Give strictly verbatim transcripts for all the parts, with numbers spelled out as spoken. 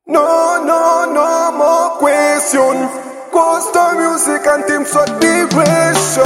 No, no, no more question. Costa music and team so vibration.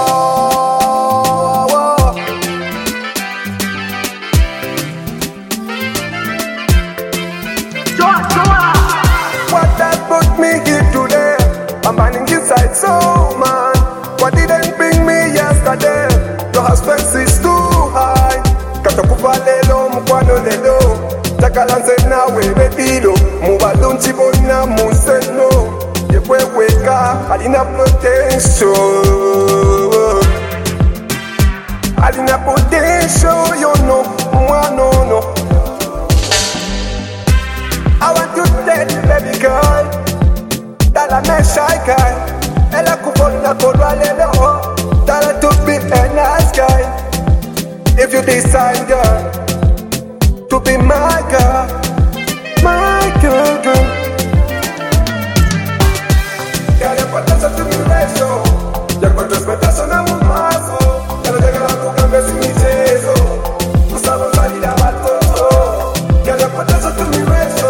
What that put me here today? I'm burning inside so man. What didn't bring me yesterday? Your expense is too high. Katakufa lelo mkwano lelo. Takalanze nawe betilo. Mubalunchi bona museno. Yekweweka alina potential. Alina potential, you know. Mwa no no. I want to tell you, baby girl, that I'm a shy guy. Ella kupona kodwa lelo, that I to be a nice guy. If you decide, girl, to be my girl, my girl, girl. Girl, you put us to me reso, you put us put us on a mumazo. Girl, you got to come and see me jezo. Tu sabes salir a bato. Girl, you put us to me reso.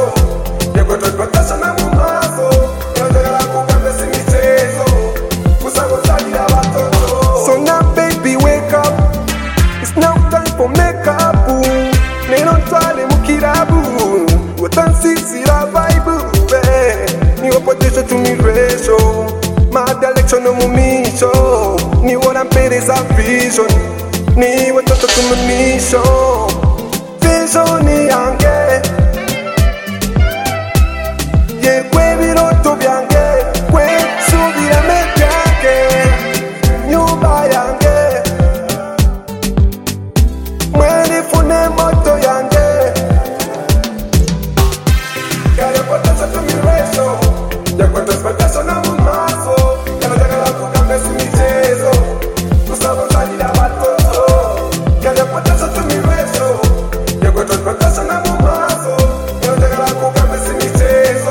So now baby wake up. It's now time for makeup. Neno twale mukirabu. Watansi sira vibe. Ni wapoteso to me ratio. My direction no mumisho. Ni wana pereza vision. Ni watoto to me mission. Vision ni yange. Ye kwe viroto bianche, kwe subire me bianche, nyumba yange, mwene fune moto yange. Kaya potasa tu mi reso, ya cuantas potasa na mumazo, kaya daga la kukambe si mi jezo, kusabo salir a batoso. Kaya potasa tu mi reso, ya cuantas potasa na mumazo, kaya daga la kukambe si mi jezo.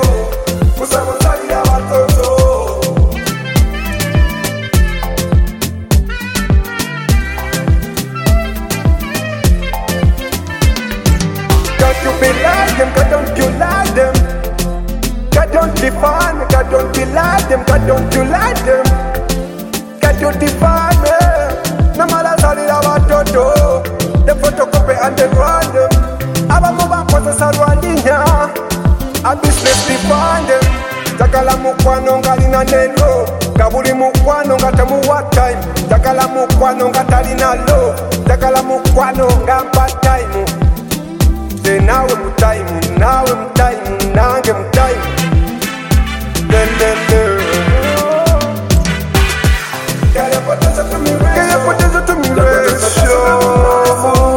Can't you be like them, God don't you like them? God don't define me, God don't be like them, God don't you like them? God don't define me. No matter solid about Toto, the photocopy and the random. Aba mova kwa sarwandinya, a business define them. Takala mukwano ngalina nelo, kabuli mukwano ngatamu what time. Takala mukwano ngatalina low, takala mukwano ngamba time. Say now I'm time, now I'm time, now I'm time. Le le le. Kaya potesa tu mi reso, kaya potesa tu mi reso.